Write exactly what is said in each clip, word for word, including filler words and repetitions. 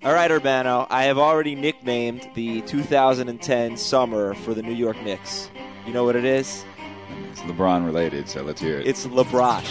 All right, Urbano, I have already nicknamed the two thousand ten summer for the New York Knicks. You know what it is? It's LeBron related, so let's hear it. It's LeBrosh.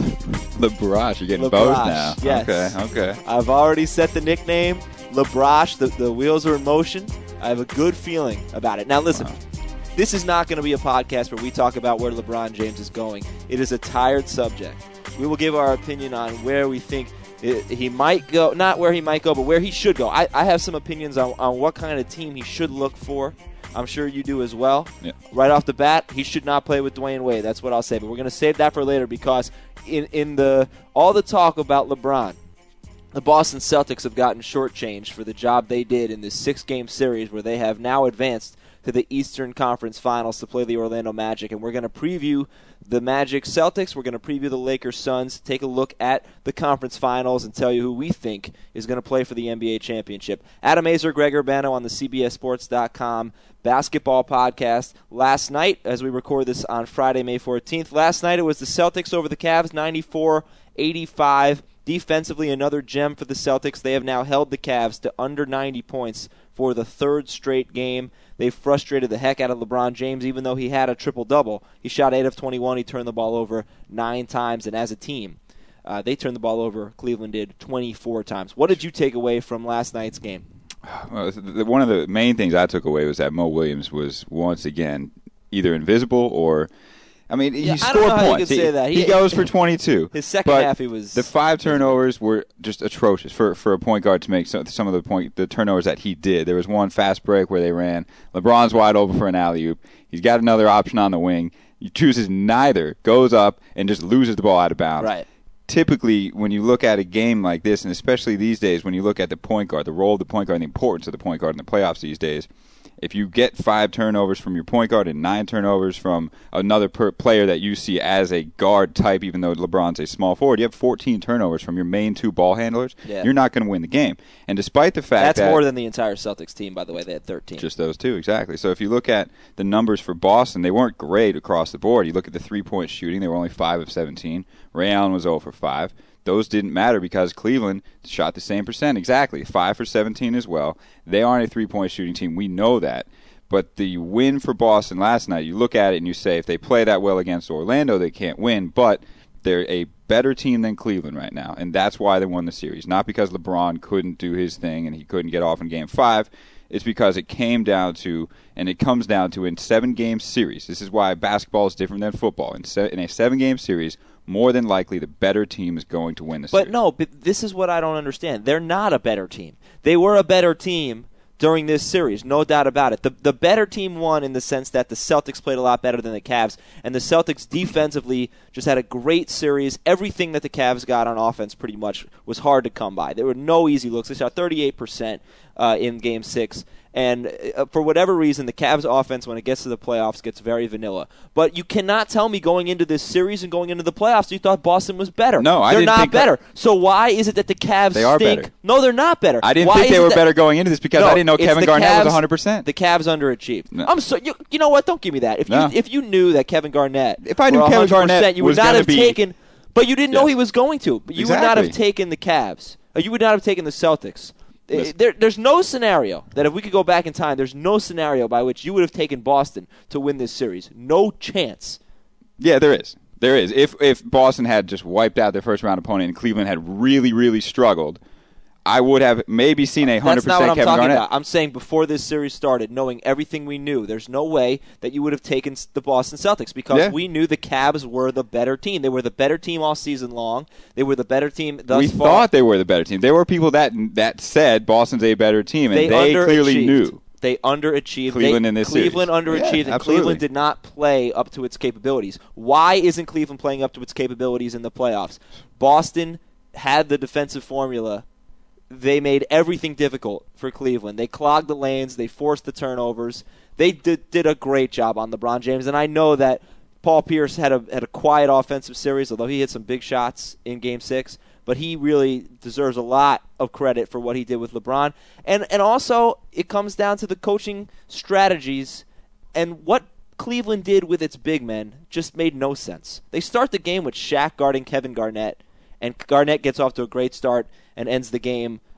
LeBrosh, you're getting LeBrosh, both now. yes. Okay, okay. I've already set the nickname, LeBrosh. The, the wheels are in motion. I have a good feeling about it. Now, listen. Wow. This is not going to be a podcast where we talk about where LeBron James is going. It is a tired subject. We will give our opinion on where we think it, he might go, not where he might go, but where he should go. I, I have some opinions on, on what kind of team he should look for. I'm sure you do as well. Yeah. Right off the bat, he should not play with Dwayne Wade. That's what I'll say. But we're going to save that for later because in, in the all the talk about LeBron, the Boston Celtics have gotten shortchanged for the job they did in this six-game series where they have now advanced to the Eastern Conference Finals to play the Orlando Magic. And we're going to preview the Magic Celtics. We're going to preview the Lakers Suns, take a look at the conference finals, and tell you who we think is going to play for the N B A championship. Adam Azer, Greg Urbano on the C B S Sports dot com basketball podcast. Last night, as we record this on Friday, May fourteenth, last night it was the Celtics over the Cavs, ninety-four eighty-five. Defensively, another gem for the Celtics. They have now held the Cavs to under ninety points for the third straight game. They frustrated the heck out of LeBron James, even though he had a triple-double. He shot eight of twenty-one. He turned the ball over nine times. And as a team, uh, they turned the ball over, Cleveland did, twenty-four times. What did you take away from last night's game? Well, one of the main things I took away was that Mo Williams was once again either invisible or – I mean, yeah, he scored I points. He, he, he, he goes for twenty-two. His second but half, he was. The five turnovers were just atrocious for for a point guard to make some, some of the point the turnovers that he did. There was one fast break where they ran. LeBron's wide open for an alley-oop. He's got another option on the wing. He chooses neither, goes up, and just loses the ball out of bounds. Right. Typically, when you look at a game like this, and especially these days, when you look at the point guard, the role of the point guard and the importance of the point guard in the playoffs these days, if you get five turnovers from your point guard and nine turnovers from another per player that you see as a guard type, even though LeBron's a small forward, you have fourteen turnovers from your main two ball handlers, yeah. You're not going to win the game. And despite the fact That's that... That's more than the entire Celtics team, by the way. They had thirteen. Just those two, exactly. So if you look at the numbers for Boston, they weren't great across the board. You look at the three-point shooting, they were only five of seventeen. Ray Allen was zero for five. Those didn't matter because Cleveland shot the same percent, exactly, five for seventeen as well. They aren't a three-point shooting team. We know that. But the win for Boston last night, you look at it and you say, if they play that well against Orlando, they can't win. But they're a better team than Cleveland right now, and that's why they won the series. Not because LeBron couldn't do his thing and he couldn't get off in Game five. It's because it came down to, and it comes down to, in seven-game series. This is why basketball is different than football. In, se- in a seven-game series, more than likely the better team is going to win the series. But no, but this is what I don't understand. They're not a better team. They were a better team during this series, no doubt about it. The the better team won in the sense that the Celtics played a lot better than the Cavs, and the Celtics defensively just had a great series. Everything that the Cavs got on offense pretty much was hard to come by. There were no easy looks. They shot thirty-eight percent uh, in Game six. And uh, for whatever reason, the Cavs' offense, when it gets to the playoffs, gets very vanilla. But you cannot tell me going into this series and going into the playoffs you thought Boston was better. No, I they're didn't not think better. that. So why is it that the Cavs They are stink? better. No, they're not better. I didn't why think they were that? better going into this because no, I didn't know Kevin the Garnett Cavs, was one hundred percent. The Cavs underachieved. No. I'm so you, you know what? Don't give me that. If no. you if you knew that Kevin Garnett, if I knew Kevin Garnett you would was not have be, taken. But you didn't yeah. know he was going to. But you exactly. would not have taken the Cavs. Or you would not have taken the Celtics. There, there's no scenario that if we could go back in time, there's no scenario by which you would have taken Boston to win this series. No chance. Yeah, there is. There is. If if Boston had just wiped out their first round opponent and Cleveland had really, really struggled, I would have maybe seen a one hundred percent That's not what I'm Kevin talking Garnett. about. I'm saying before this series started, knowing everything we knew, there's no way that you would have taken the Boston Celtics because yeah. we knew the Cavs were the better team. They were the better team all season long. They were the better team thus we far. We thought they were the better team. There were people that that said Boston's a better team, and they, they clearly knew. They underachieved. Cleveland they, in this Cleveland series. underachieved, yeah, and Cleveland did not play up to its capabilities. Why isn't Cleveland playing up to its capabilities in the playoffs? Boston had the defensive formula. They made everything difficult for Cleveland. They clogged the lanes. They forced the turnovers. They did, did a great job on LeBron James, and I know that Paul Pierce had a had a quiet offensive series, although he hit some big shots in Game Six. But he really deserves a lot of credit for what he did with LeBron. And and also, it comes down to the coaching strategies. And what Cleveland did with its big men just made no sense. They start the game with Shaq guarding Kevin Garnett, and Garnett gets off to a great start and ends the game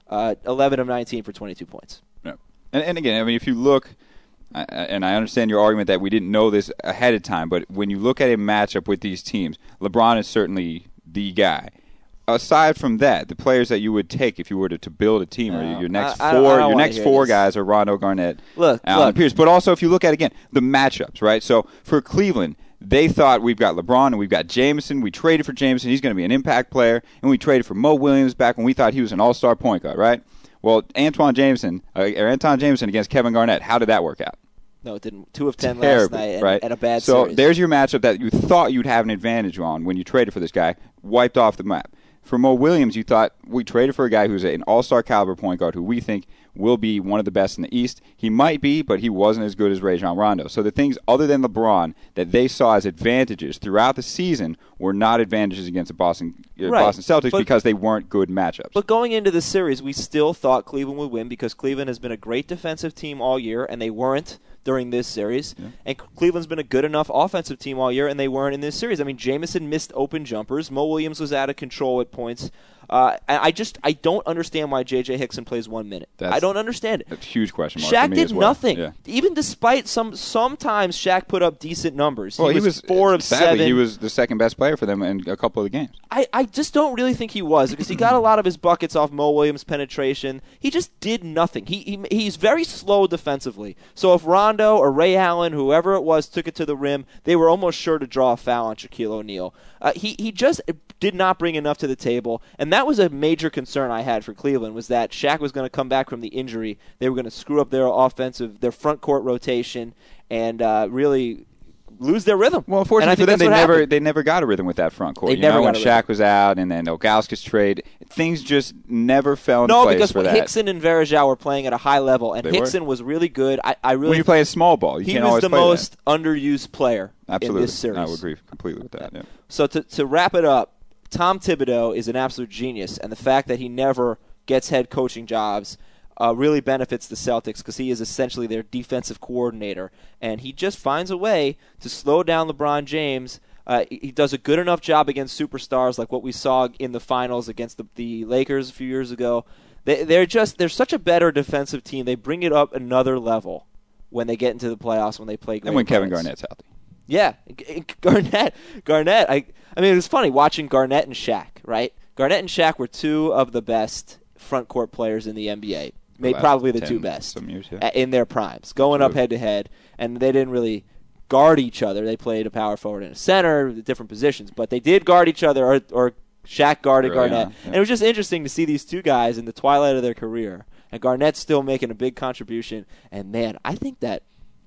uh, eleven of nineteen for twenty-two points. Yeah. And, and again, I mean, if you look, uh, and I understand your argument that we didn't know this ahead of time, but when you look at a matchup with these teams, LeBron is certainly the guy. Aside from that, the players that you would take if you were to, to build a team, no, or your next I, four, I your next four this. guys are Rondo, Garnett, look, Allen look. Pierce. But also, if you look at again the matchups, right? So for Cleveland, they thought we've got LeBron and we've got Jameson. We traded for Jameson; he's going to be an impact player, and we traded for Mo Williams back when we thought he was an all-star point guard, right? Well, Antoine Jameson uh, or Anton Jameson against Kevin Garnett. How did that work out? No, it didn't. Two of ten Terrible, last night, and, right? and a bad so series. So there's your matchup that you thought you'd have an advantage on when you traded for this guy, wiped off the map. For Mo Williams, you thought we traded for a guy who's an all-star caliber point guard who we think will be one of the best in the East. He might be, but he wasn't as good as Rajon Rondo. So the things other than LeBron that they saw as advantages throughout the season were not advantages against the Boston uh, right. Boston Celtics but, because they weren't good matchups. But going into the series, we still thought Cleveland would win because Cleveland has been a great defensive team all year, and they weren't during this series. Yeah. And Cleveland's been a good enough offensive team all year, and they weren't in this series. I mean, Jameson missed open jumpers. Mo Williams was out of control at points. Uh, I just I don't understand why J J Hickson plays one minute. That's, I don't understand it. That's a huge question mark Shaq for me did as well. nothing. Yeah. Even despite some sometimes Shaq put up decent numbers. Well, he, he was, was four of sadly, seven. He was the second best player for them in a couple of the games. I, I just don't really think he was because he got a lot of his buckets off Mo Williams' penetration. He just did nothing. He, he he's very slow defensively. So if Rondo or Ray Allen, whoever it was, took it to the rim, they were almost sure to draw a foul on Shaquille O'Neal. Uh, he he just did not bring enough to the table, and that was a major concern I had for Cleveland, was that Shaq was going to come back from the injury. They were going to screw up their offensive, their front court rotation, and uh, really lose their rhythm. Well, unfortunately for them, they never happened. they never got a rhythm with that front court. They you never know, got when a Shaq rhythm. was out, and then Ilgauskas trade, things just never fell into no, place because for that. Hickson and Varejao were playing at a high level, and They Hickson were. was really good. I, I really when you play a small ball, you he can't was always the play most that. underused player Absolutely. in this series. I would agree completely with that. Yeah. So to to wrap it up, Tom Thibodeau is an absolute genius, and the fact that he never gets head coaching jobs uh, really benefits the Celtics because he is essentially their defensive coordinator, and he just finds a way to slow down LeBron James. Uh, he does a good enough job against superstars like what we saw in the finals against the, the Lakers a few years ago. They, they're just they're such a better defensive team. They bring it up another level when they get into the playoffs, when they play great And when Kevin opponents. Garnett's healthy. Yeah, Garnett. Garnett. I. I mean, it was funny watching Garnett and Shaq. Right. Garnett and Shaq were two of the best front court players in the N B A. Maybe last probably the ten, two best some years, yeah. in their primes, going up head to head, and they didn't really guard each other. They played a power forward and a center, different positions, but they did guard each other, or, or Shaq guarded Early Garnett. on, yeah. And it was just interesting to see these two guys in the twilight of their career, and Garnett's still making a big contribution. And man, I think that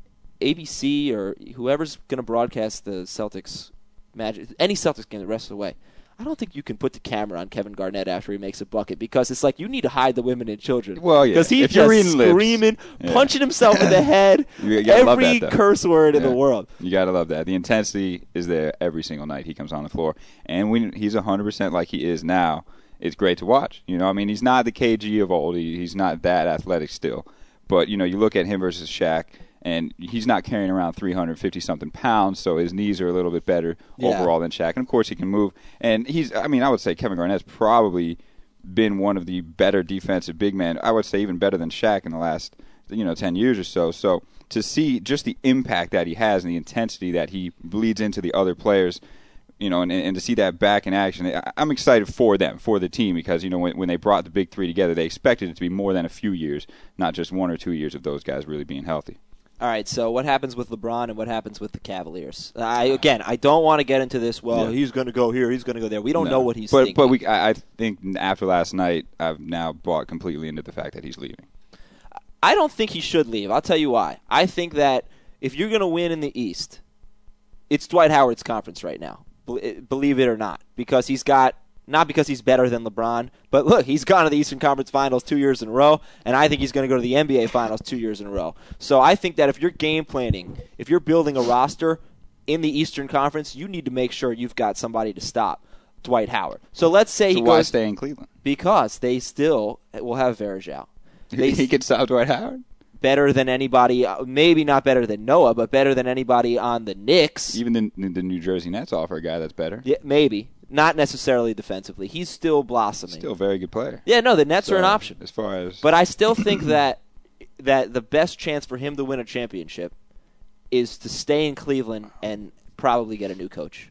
A B C or whoever's going to broadcast the Celtics Magic, any Celtics game the rest of the way, I don't think you can put the camera on Kevin Garnett after he makes a bucket because it's like you need to hide the women and children. Well, yeah. Because he's If you're just reading lips, screaming, yeah. punching himself in the head, You gotta love every that, though. curse word in Yeah. the world. You got to love that. The intensity is there every single night he comes on the floor. And when he's one hundred percent like he is now, it's great to watch. You know, I mean, he's not the K G of old. He, he's not that athletic still. But, you know, you look at him versus Shaq, and he's not carrying around three hundred fifty-something pounds, so his knees are a little bit better Yeah. overall than Shaq. And, of course, he can move. And he's, I mean, I would say Kevin Garnett's probably been one of the better defensive big men. I would say even better than Shaq in the last, you know, ten years or so. So to see just the impact that he has and the intensity that he bleeds into the other players, you know, and, and to see that back in action, I- I'm excited for them, for the team, because, you know, when, when they brought the big three together, they expected it to be more than a few years, not just one or two years of those guys really being healthy. All right, so what happens with LeBron and what happens with the Cavaliers? I, again, I don't want to get into this, well, Yeah. he's going to go here, he's going to go there. We don't No. know what he's but, thinking. But we, I, I think after last night, I've now bought completely into the fact that he's leaving. I don't think he should leave. I'll tell you why. I think that if you're going to win in the East, it's Dwight Howard's conference right now, believe it or not, because he's got, not because he's better than LeBron, but look, he's gone to the Eastern Conference Finals two years in a row, and I think he's going to go to the N B A Finals two years in a row. So I think that if you're game planning, if you're building a roster in the Eastern Conference, you need to make sure you've got somebody to stop Dwight Howard. So let's say So he why goes, stay in Cleveland? because they still will have Varejao. They he could stop Dwight Howard? better than anybody, uh, maybe not better than Noah, but better than anybody on the Knicks. Even the, the New Jersey Nets offer a guy that's better. Yeah, maybe. not necessarily defensively. He's still blossoming. Still a very good player. Yeah, no, the Nets so, are an option. As far as, but I still think that that the best chance for him to win a championship is to stay in Cleveland and probably get a new coach.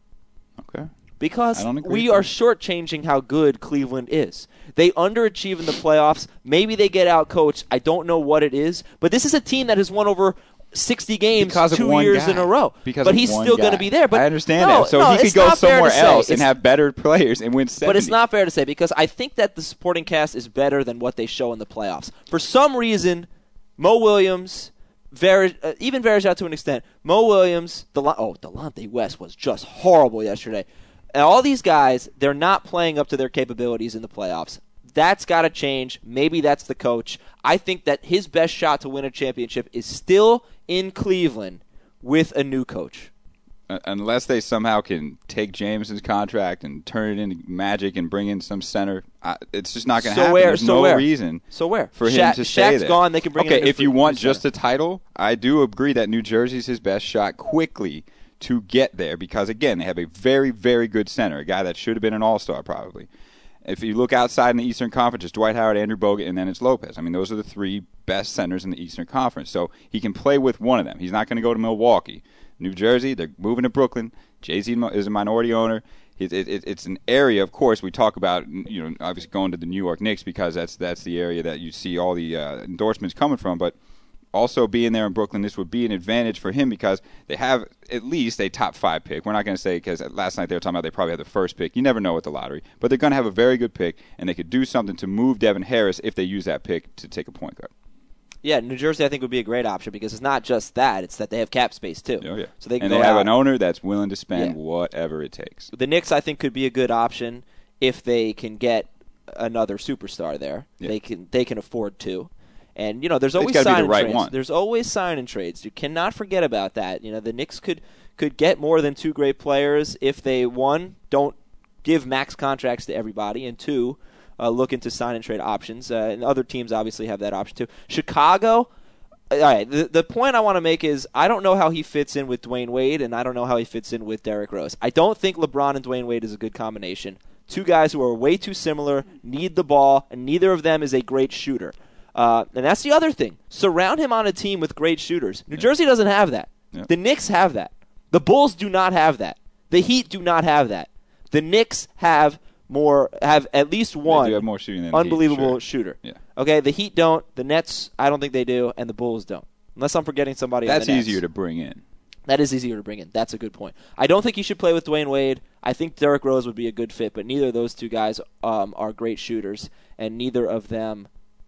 Okay. Because we are shortchanging how good Cleveland is. They underachieve in the playoffs. Maybe they get out coached. I don't know what it is. But this is a team that has won over sixty games because two years guy. in a row. Because but he's still going to be there. But I understand no, that. So no, he could go somewhere else and it's, have better players and win seventy. But it's not fair to say because I think that the supporting cast is better than what they show in the playoffs. For some reason, Mo Williams, Ver, uh, even Verjao to an extent, Mo Williams, Del- oh, Delonte West was just horrible yesterday. And all these guys, they're not playing up to their capabilities in the playoffs. That's got to change. Maybe that's the coach. I think that his best shot to win a championship is still in Cleveland with a new coach. Uh, unless they somehow can take Jameson's contract and turn it into magic and bring in some center, I, it's just not going to so happen. Where, There's so no where? reason so where? for him Sha- to stay Shaq's there. gone. They can bring okay, in a if you free, want free just a title, I do agree that New Jersey's his best shot quickly to get there because, again, they have a very, very good center, a guy that should have been an all-star probably. If you look outside in the Eastern Conference, it's Dwight Howard, Andrew Bogut, and then it's Lopez. I mean, those are the three best centers in the Eastern Conference. So he can play with one of them. He's not going to go to Milwaukee. New Jersey, they're moving to Brooklyn. Jay-Z is a minority owner. It, it, it, it's an area, of course, we talk about, you know, obviously going to the New York Knicks because that's that's the area that you see all the uh, endorsements coming from. But also being there in Brooklyn, this would be an advantage for him because they have at least a top five pick. We're not going to say because last night they were talking about they probably had the first pick. You never know with the lottery. But they're going to have a very good pick, and they could do something to move Devin Harris if they use that pick to take a point guard. Yeah, New Jersey I think would be a great option because it's not just that. It's that they have cap space too. Oh, yeah. So they can and go they have out. an owner that's willing to spend Yeah. whatever it takes. The Knicks I think could be a good option if they can get another superstar there. Yeah. They can they can afford to. And, you know, there's always gotta be the sign and right trades. one. There's always sign and trades. You cannot forget about that. You know, the Knicks could, could get more than two great players if they, one, don't give max contracts to everybody, and two, uh, look into sign and trade options. Uh, and other teams obviously have that option too. Chicago, all right, the, the point I want to make is I don't know how he fits in with Dwayne Wade, and I don't know how he fits in with Derrick Rose. I don't think LeBron and Dwayne Wade is a good combination. Two guys who are way too similar, need the ball, and neither of them is a great shooter. Uh, and that's the other thing. Surround him on a team with great shooters. New yeah. Jersey doesn't have that. Yeah. The Knicks have that. The Bulls do not have that. The Heat do not have that. The Knicks have more, have at least one They do have more shooting than the Heat, unbelievable sure. shooter. Yeah. Okay, the Heat don't. The Nets, I don't think they do, and the Bulls don't. Unless I'm forgetting somebody. That's on the Nets. easier to bring in. That is easier to bring in. That's a good point. I don't think you should play with Dwayne Wade. I think Derrick Rose would be a good fit, but neither of those two guys um, are great shooters, and neither of them,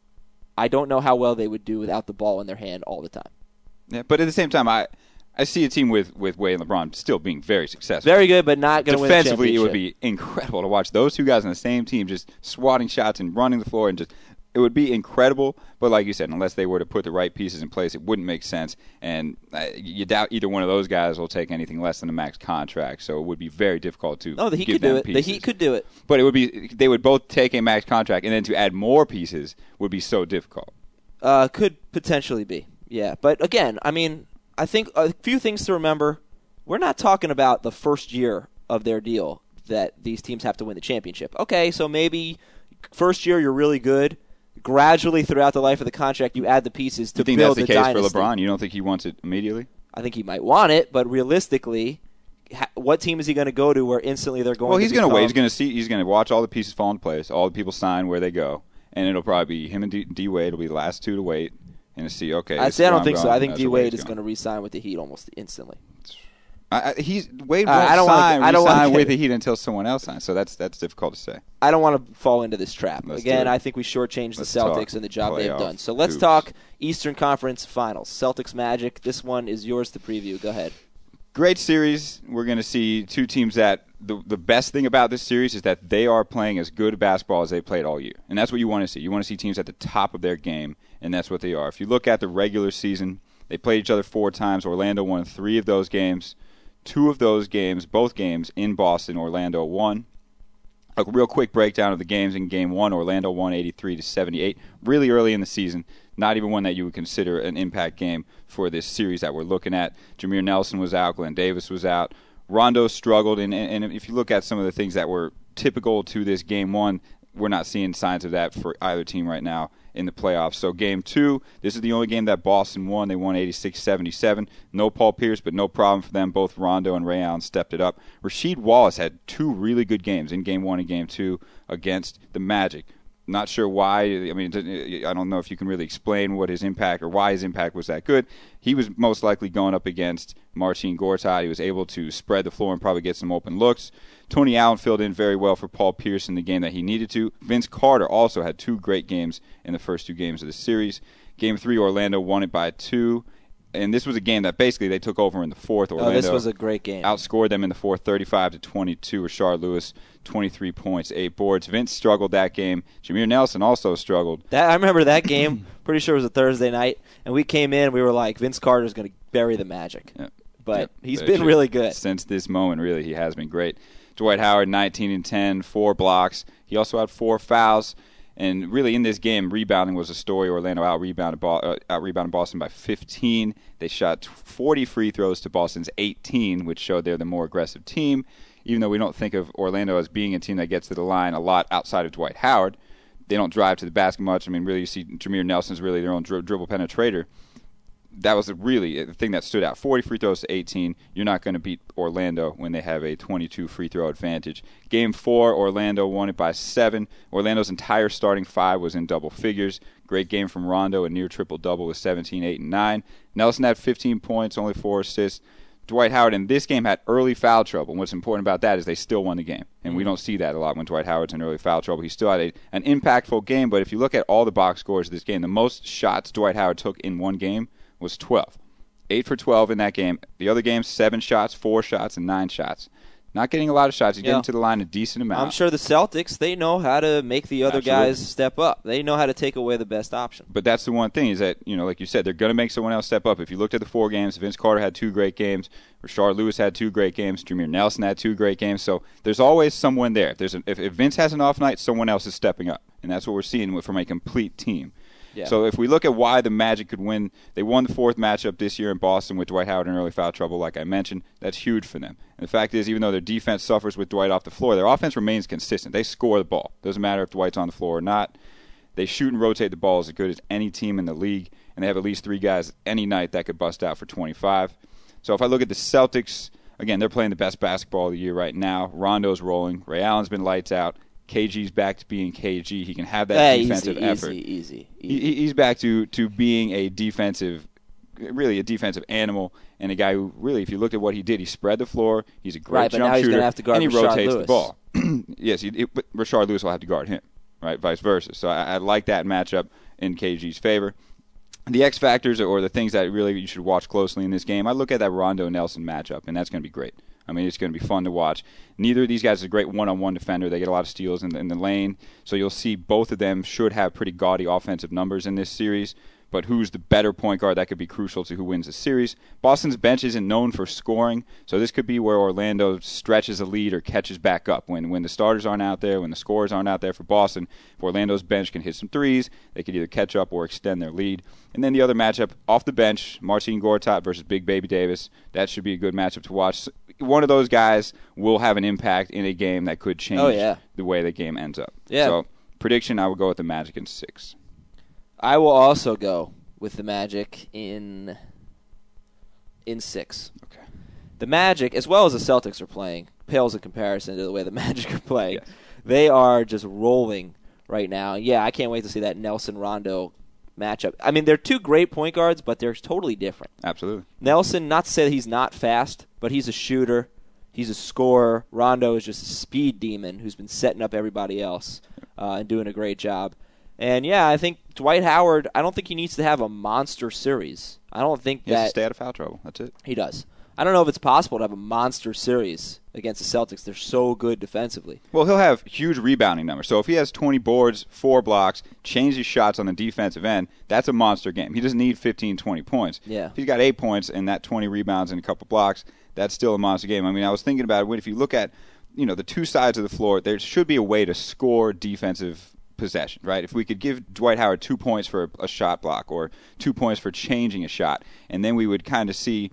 I don't know how well they would do without the ball in their hand all the time. Yeah, but at the same time, I I see a team with, with Wade and LeBron still being very successful. Very good, but not going to win a Defensively, it would championship. be incredible to watch those two guys on the same team just swatting shots and running the floor and just it would be incredible. But like you said, unless they were to put the right pieces in place, it wouldn't make sense. And uh, you doubt either one of those guys will take anything less than a max contract. So it would be very difficult to. No, the Heat give could do them it. pieces. The Heat could do it. But it would be they would both take a max contract, and then to add more pieces would be so difficult. Uh, could potentially be, yeah. But again, I mean, I think a few things to remember. We're not talking about the first year of their deal that these teams have to win the championship. Okay, so maybe first year you're really good. Gradually throughout the life of the contract, you add the pieces to you think build that's the a case dynasty. for LeBron? You don't think he wants it immediately? I think he might want it, but realistically, ha- what team is he going to go to where instantly they're going Well, to he's going to wait. He's become- going to see. He's going to watch all the pieces fall in place. All the people sign where they go, and it'll probably be him and D, D Wade. Will be the last two to wait and to see. Okay, I'd this say is I where don't I'm think so. going. I think That's D where Wade Wade's is going going. to re-sign with the Heat almost instantly. I, I, he's Wade Uh, won't I don't wanna sign, get- I don't wanna re-sign get- with the Heat until someone else signs. So that's that's difficult to say. I don't want to fall into this trap. Let's Again, do it. I think we shortchanged Let's the talk Celtics and the job they've playoff done. So let's hoops. talk Eastern Conference Finals. Celtics Magic. This one is yours to preview. Go ahead. Great series. We're going to see two teams that the the best thing about this series is that they are playing as good basketball as they played all year, and that's what you want to see. You want to see teams at the top of their game, and that's what they are. If you look at the regular season, they played each other four times. Orlando won three of those games. Two of those games, both games in Boston, Orlando won. A real quick breakdown of the games in Game One: Orlando won eighty-three to seventy-eight, really early in the season. Not even one that you would consider an impact game for this series that we're looking at. Jameer Nelson was out, Glenn Davis was out. Rondo struggled, and, and if you look at some of the things that were typical to this game one, we're not seeing signs of that for either team right now in the playoffs. So game two, this is the only game that Boston won. They won eighty-six seventy-seven. No Paul Pierce, but no problem for them. Both Rondo and Ray Allen stepped it up. Rasheed Wallace had two really good games in game one and game two against the Magic. Not sure why. I mean, I don't know if you can really explain what his impact or why his impact was that good. He was most likely going up against Marcin Gortat. He was able to spread the floor and probably get some open looks. Tony Allen filled in very well for Paul Pierce in the game that he needed to. Vince Carter also had two great games in the first two games of the series. Game three, Orlando won it by two. And this was a game that basically they took over in the fourth. Orlando oh, this was a great game. Outscored them in the fourth, thirty-five to twenty-two. Rashard Lewis, twenty-three points, eight boards. Vince struggled that game. Jameer Nelson also struggled. That, I remember that game. Pretty sure it was a Thursday night, and we came in. We were like, Vince Carter's going to bury the Magic, yep. but yep. he's but been really good since this moment. Really, he has been great. Dwight Howard, nineteen and ten, four blocks. He also had four fouls. And really, in this game, rebounding was a story. Orlando out-rebounded, uh, out-rebounded Boston by fifteen. They shot forty free throws to Boston's eighteen, which showed they're the more aggressive team. Even though we don't think of Orlando as being a team that gets to the line a lot outside of Dwight Howard, they don't drive to the basket much. I mean, really, you see Jameer Nelson's really their own dri- dribble penetrator. That was really the thing that stood out. forty free throws to eighteen. You're not going to beat Orlando when they have a twenty-two free throw advantage. Game four, Orlando won it by seven. Orlando's entire starting five was in double figures. Great game from Rondo, a near triple-double with seventeen, eight, and nine. Nelson had fifteen points, only four assists. Dwight Howard in this game had early foul trouble. And what's important about that is they still won the game. And we don't see that a lot when Dwight Howard's in early foul trouble. He still had a, an impactful game, but if you look at all the box scores of this game, the most shots Dwight Howard took in one game was twelve. eight for twelve in that game. The other games, seven shots, four shots, and nine shots. Not getting a lot of shots. He's yeah. getting to the line a decent amount. I'm sure the Celtics, they know how to make the other Absolutely. guys step up. They know how to take away the best option. But that's the one thing is that, you know, like you said, they're going to make someone else step up. If you looked at the four games, Vince Carter had two great games. Rashard Lewis had two great games. Jameer Nelson had two great games. So there's always someone there. If, there's a, if, if Vince has an off night, someone else is stepping up. And that's what we're seeing from a complete team. Yeah. So if we look at why the Magic could win, they won the fourth matchup this year in Boston with Dwight Howard in early foul trouble, like I mentioned. That's huge for them. And the fact is, even though their defense suffers with Dwight off the floor, their offense remains consistent. They score the ball. Doesn't matter if Dwight's on the floor or not. They shoot and rotate the ball as good as any team in the league, and they have at least three guys any night that could bust out for twenty-five. So if I look at the Celtics, again, they're playing the best basketball of the year right now. Rondo's rolling. Ray Allen's been lights out. K G's back to being K G. He can have that yeah, defensive easy, effort. Easy, easy, easy. He, he's back to, to being a defensive, really a defensive animal, and a guy who really, if you looked at what he did, he spread the floor. He's a great right, jump but now shooter, he's have to guard and he Rashard rotates Lewis. the ball. yes, he, it, but Rashard Lewis will have to guard him, right? Vice versa. So I, I like that matchup in K G's favor. The X factors or the things that really you should watch closely in this game, I look at that Rondo Nelson matchup, and that's going to be great. I mean, it's going to be fun to watch. Neither of these guys is a great one-on-one defender. They get a lot of steals in the, in the lane. So you'll see both of them should have pretty gaudy offensive numbers in this series. But who's the better point guard, that could be crucial to who wins the series. Boston's bench isn't known for scoring, so this could be where Orlando stretches a lead or catches back up. When when the starters aren't out there, when the scorers aren't out there for Boston, if Orlando's bench can hit some threes, they could either catch up or extend their lead. And then the other matchup, off the bench, Marcin Gortat versus Big Baby Davis. That should be a good matchup to watch. One of those guys will have an impact in a game that could change oh, yeah. the way the game ends up. Yeah. So, prediction, I would go with the Magic in six. I will also go with the Magic in in six. Okay. The Magic, as well as the Celtics are playing, pales in comparison to the way the Magic are playing. Yes. They are just rolling right now. Yeah, I can't wait to see that Nelson-Rondo matchup. I mean, they're two great point guards, but they're totally different. Absolutely. Nelson, not to say that he's not fast, but he's a shooter. He's a scorer. Rondo is just a speed demon who's been setting up everybody else uh, and doing a great job. And, yeah, I think Dwight Howard, I don't think he needs to have a monster series. I don't think he that... He has to stay out of foul trouble. That's it. He does. I don't know if it's possible to have a monster series against the Celtics. They're so good defensively. Well, he'll have huge rebounding numbers. So if he has twenty boards, four blocks, changes shots on the defensive end, that's a monster game. He doesn't need fifteen, twenty points. Yeah. If he's got eight points and that twenty rebounds and a couple blocks, that's still a monster game. I mean, I was thinking about it. If you look at, you know, the two sides of the floor, there should be a way to score defensive possession, right? If we could give Dwight Howard two points for a shot block or two points for changing a shot, and then we would kind of see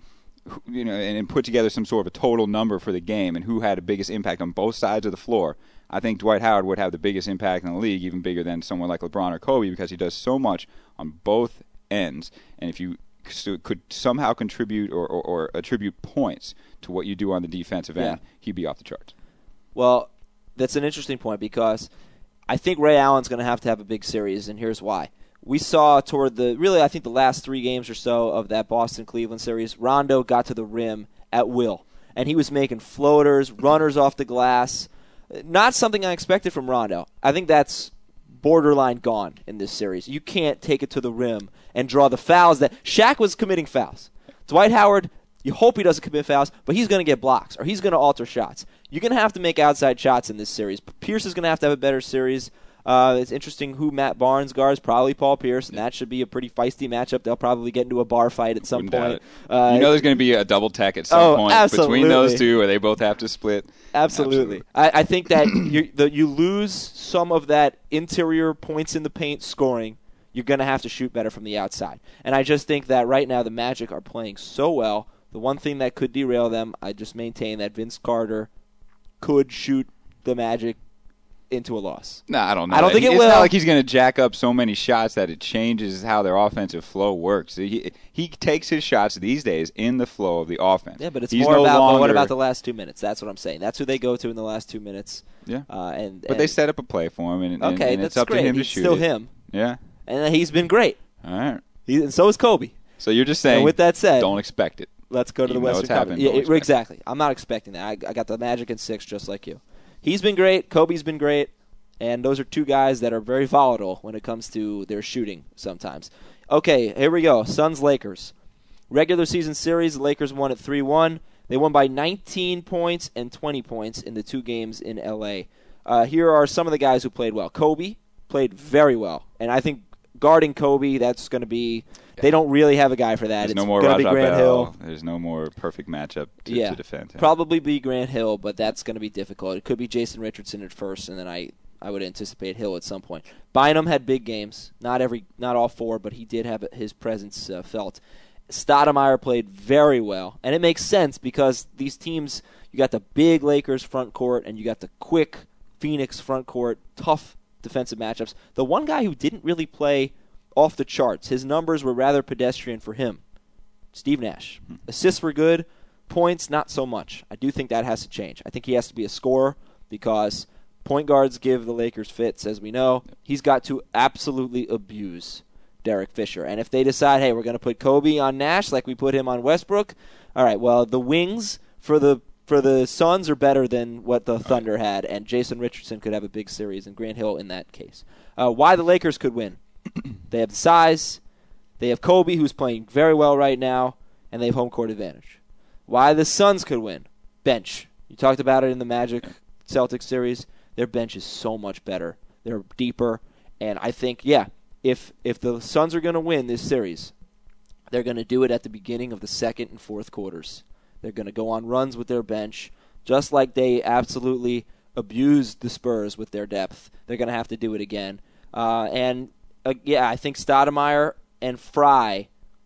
you know, and, and put together some sort of a total number for the game and who had the biggest impact on both sides of the floor, I think Dwight Howard would have the biggest impact in the league, even bigger than someone like LeBron or Kobe, because he does so much on both ends. And if you could somehow contribute or, or, or attribute points to what you do on the defensive end, yeah. he'd be off the charts. Well, that's an interesting point because I think Ray Allen's going to have to have a big series, and here's why. We saw toward the, really I think the last three games or so of that Boston-Cleveland series, Rondo got to the rim at will, and he was making floaters, runners off the glass. Not something I expected from Rondo. I think that's borderline gone in this series. You can't take it to the rim and draw the fouls that Shaq was committing fouls. Dwight Howard, you hope he doesn't commit fouls, but he's going to get blocks or he's going to alter shots. You're going to have to make outside shots in this series. Pierce is going to have to have a better series. Uh, it's interesting who Matt Barnes guards, probably Paul Pierce, and that should be a pretty feisty matchup. They'll probably get into a bar fight at some Wouldn't point. Uh, you know there's going to be a double tech at some oh, point absolutely. between those two where they both have to split. Absolutely. absolutely. I, I think that you, the, you lose some of that interior points in the paint scoring. You're going to have to shoot better from the outside. And I just think that right now the Magic are playing so well. The one thing that could derail them, I just maintain that Vince Carter could shoot the Magic into a loss. No, I don't know. I don't that. think it it's will. It's not like he's going to jack up so many shots that it changes how their offensive flow works. He he takes his shots these days in the flow of the offense. Yeah, but it's he's more no about longer, but what about the last two minutes? That's what I'm saying. That's who they go to in the last two minutes. Yeah, uh, and but and, they set up a play for him, and, okay, and, and that's it's up great. to him he's to shoot still it. him. Yeah, and he's been great. All right. He, and so is Kobe. So you're just saying. And with that said, don't expect it. Let's go to Even the Western Conference. Yeah, it, exactly. I'm not expecting that. I, I got the Magic in six, just like you. He's been great. Kobe's been great. And those are two guys that are very volatile when it comes to their shooting sometimes. Okay, here we go. Suns-Lakers. Regular season series, the Lakers won at three one. They won by nineteen points and twenty points in the two games in L A. Uh, here are some of the guys who played well. Kobe played very well. And I think guarding Kobe, that's going to be – they don't really have a guy for that. There's it's no more going to be Raja Grant Bell. Hill. There's no more perfect matchup to, yeah, to defend him. Probably be Grant Hill, but that's going to be difficult. It could be Jason Richardson at first, and then I – I would anticipate Hill at some point. Bynum had big games, not every, not all four, but he did have his presence uh, felt. Stoudemire played very well, and it makes sense because these teams, you got the big Lakers front court, and you got the quick Phoenix front court, tough defensive matchups. The one guy who didn't really play off the charts, his numbers were rather pedestrian for him, Steve Nash. Assists were good, points not so much. I do think that has to change. I think he has to be a scorer because point guards give the Lakers fits, as we know. He's got to absolutely abuse Derek Fisher. And if they decide, hey, we're going to put Kobe on Nash like we put him on Westbrook, all right, well, the wings for the for the Suns are better than what the Thunder had, and Jason Richardson could have a big series, and Grant Hill in that case. Uh, why the Lakers could win? They have the size. They have Kobe, who's playing very well right now, and they have home court advantage. Why the Suns could win? Bench. You talked about it in the Magic Celtics series. Their bench is so much better. They're deeper. And I think, yeah, if if the Suns are going to win this series, they're going to do it at the beginning of the second and fourth quarters. They're going to go on runs with their bench, just like they absolutely abused the Spurs with their depth. They're going to have to do it again. Uh, and, uh, yeah, I think Stoudemire and Fry,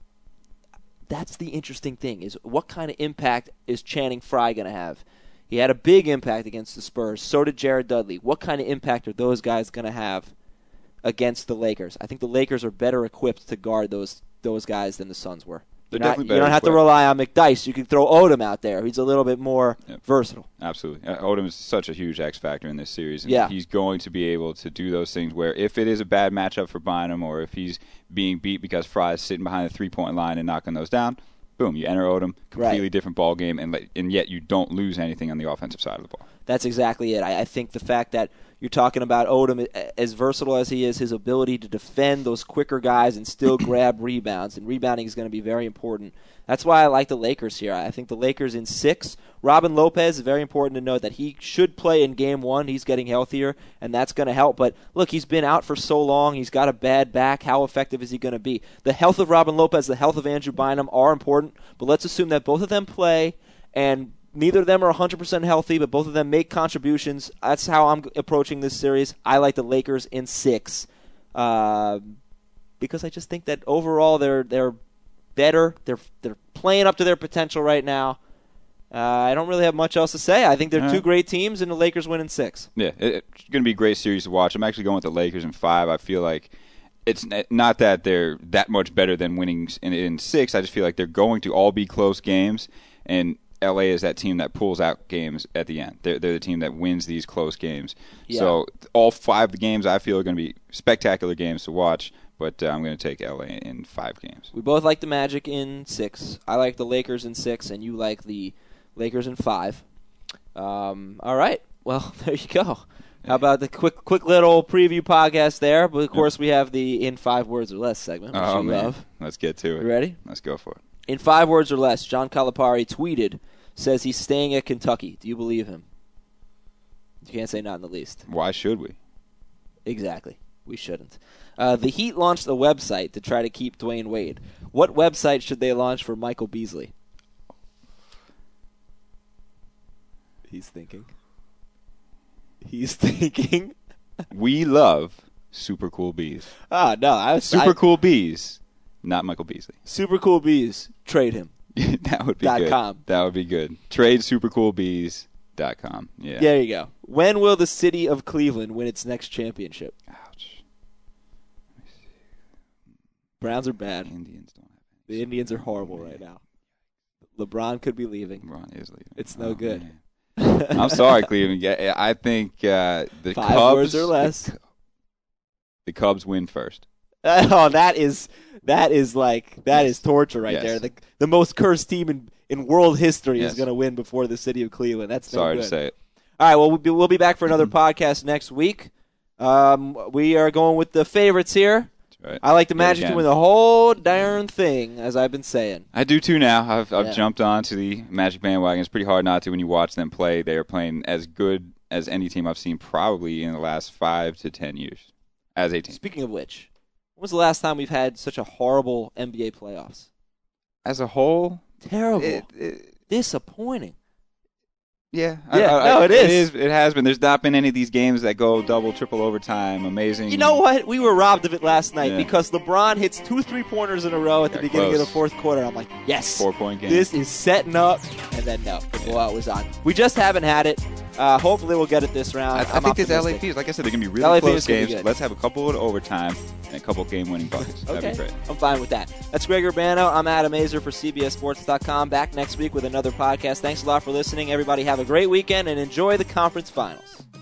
that's the interesting thing, is what kind of impact is Channing Frye going to have? He had a big impact against the Spurs. So did Jared Dudley. What kind of impact are those guys going to have against the Lakers? I think the Lakers are better equipped to guard those those guys than the Suns were. They're Not, definitely better you don't have equipped. to rely on McDyess. You can throw Odom out there. He's a little bit more Yep. versatile. Absolutely. Uh, Odom is such a huge X factor in this series. And Yeah. he's going to be able to do those things where if it is a bad matchup for Bynum or if he's being beat because Fry is sitting behind the three-point line and knocking those down, boom, you enter Odom, completely Right. different ball game, and let- and yet you don't lose anything on the offensive side of the ball. That's exactly it. I, I think the fact that you're talking about Odom, as versatile as he is, his ability to defend those quicker guys and still grab rebounds, and rebounding is going to be very important. That's why I like the Lakers here. I think the Lakers in six. Robin Lopez is very important to note that he should play in game one. He's getting healthier, and that's going to help. But, look, he's been out for so long. He's got a bad back. How effective is he going to be? The health of Robin Lopez, the health of Andrew Bynum are important, but let's assume that both of them play, and neither of them are one hundred percent healthy, but both of them make contributions. That's how I'm approaching this series. I like the Lakers in six uh, because I just think that overall they're they're better. They're they're playing up to their potential right now. Uh, I don't really have much else to say. I think they're All two right. great teams, and the Lakers win in six. Yeah, it, it's going to be a great series to watch. I'm actually going with the Lakers in five. I feel like it's n- not that they're that much better than winning in, in six. I just feel like they're going to all be close games, and L A is that team that pulls out games at the end. They're, they're the team that wins these close games. Yeah. So all five of the games I feel are going to be spectacular games to watch, but uh, I'm going to take L A in five games. We both like the Magic in six. I like the Lakers in six, and you like the Lakers in five. Um, all right. Well, there you go. How about the quick quick little preview podcast there? But, of course, we have the in five words or less segment, which Oh, you man. love. Let's get to it. You ready? Let's go for it. In five words or less, John Calipari tweeted, says he's staying at Kentucky. Do you believe him? You can't say not in the least. Why should we? Exactly. We shouldn't. Uh, the Heat launched a website to try to keep Dwayne Wade. What website should they launch for Michael Beasley? He's thinking. He's thinking. We love Super Cool Bees. Ah, no. I was, Super I, Cool Bees, not Michael Beasley. Super Cool Bees. Trade him. That would be Dot good. com. That would be good. Trade super cool bees dot com. Yeah. There you go. When will the city of Cleveland win its next championship? Ouch. Browns are bad. Indians don't have The Indians are horrible right now. LeBron could be leaving. LeBron is leaving. It's no Oh, good. man. I'm sorry, Cleveland. Yeah, I think uh, the Five Cubs words or less. The, the Cubs win first. Oh, that is that is like that Yes. is torture right Yes. there. The the most cursed team in, in world history Yes. is going to win before the city of Cleveland. That's no Sorry good. to say it. All right, well we'll be, we'll be back for another podcast next week. Um, we are going with the favorites here. That's right. I like the Yet Magic to again. win the whole darn thing, as I've been saying. I do too now. I've I've Yeah. jumped onto the Magic bandwagon. It's pretty hard not to when you watch them play. They are playing as good as any team I've seen probably in the last five to ten years as a team. Speaking of which, when was the last time we've had such a horrible N B A playoffs? As a whole, Terrible. it, it, Disappointing. yeah, Yeah, I, I, no, it It is. is. It has been. There's not been any of these games that go double, triple overtime. Amazing. You know what? We were robbed of it last night Yeah. because LeBron hits two three-pointers in a row at the Got beginning of close. the fourth quarter. I'm like, yes, Four-point game. this is setting up. And then, no, the blowout was on. We just haven't had it. Uh, hopefully we'll get it this round. I, I I'm think this L A optimistic. Phoenix, like I said, they're going to be L A really Phoenix close gonna be games. good. Let's have a couple of overtime and a couple game-winning buckets. That'd Okay, be great. I'm fine with that. That's Greg Urbano. I'm Adam Azer for C B S Sports dot com. Back next week with another podcast. Thanks a lot for listening. Everybody have a great weekend and enjoy the conference finals.